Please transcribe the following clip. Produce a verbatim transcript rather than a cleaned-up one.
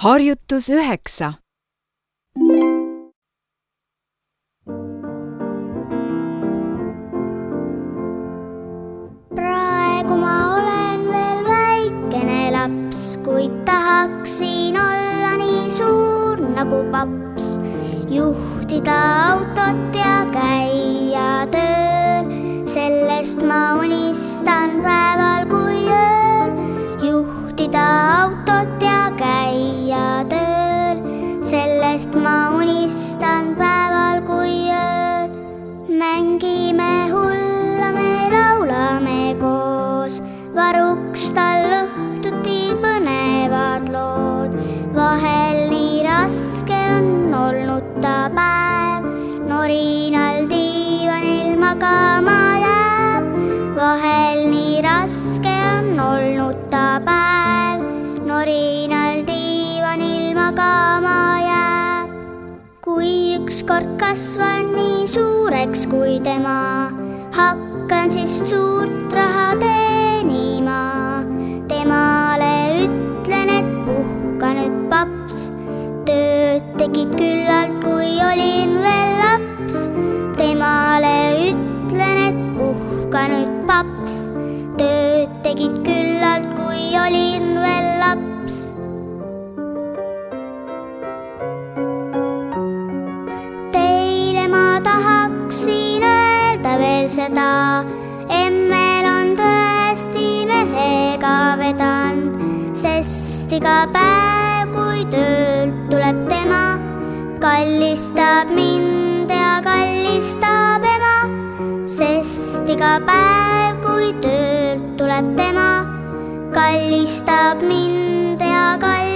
Harjutus üheksa. Praegu ma olen veel väikene laps, kuid tahaksin olla nii suur nagu paps. Juhtida autot ja käia tööl, sellest ma unistan päeval kui ööl. Juhtida autot ja käia tööl, sellest ma unistan päeval kui ööl. Mängime hulla, me laulame koos, varuks tal õhtuti põnevad lood. Vahel nii raske on olnud ta päev, norinal diivanil magama jääb. Vahel nii raske on olnud ta päev, norinal diivanil magama jääb. Kui ükskord kasvan nii suureks kui tema, hakkan siis suurt raha teenima. Temale ütlen, et puhka nüüd paps, tööd tegid küllalt, kui olin veel laps. Temale ütlen, et puhka nüüd paps, tööd tegid küllalt, kui olin veel laps. Teile ma tahaksin öelda veel seda, emmel on tõesti mehega vedanud, sest iga päev, kui töölt tuleb tema, kallistab mind ja kallistab ema. Sest iga päev, kui töölt tuleb tema, kallistab mind ja kallistab